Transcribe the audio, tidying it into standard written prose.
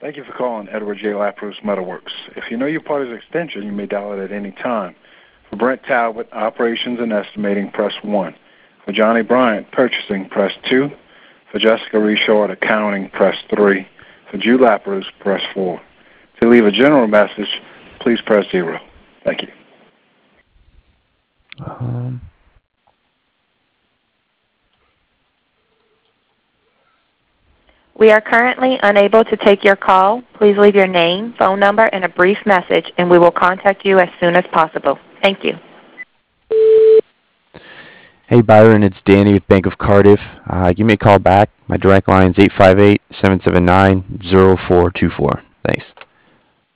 Thank you for calling Edward J. Lapros Metalworks. If you know your party's extension, you may dial it at any time. For Brent Talbot, Operations and Estimating, press 1. For Johnny Bryant, Purchasing, press 2. For Jessica Reshort, Accounting, press 3. For Jude Lapros, press 4. To leave a general message, please press 0. Thank you. We are currently unable to take your call. Please leave your name, phone number, and a brief message, and we will contact you as soon as possible. Thank you. Hey, Byron, it's Danny with Bank of Cardiff. Give me a call back. My direct line is 858-779-0424. Thanks.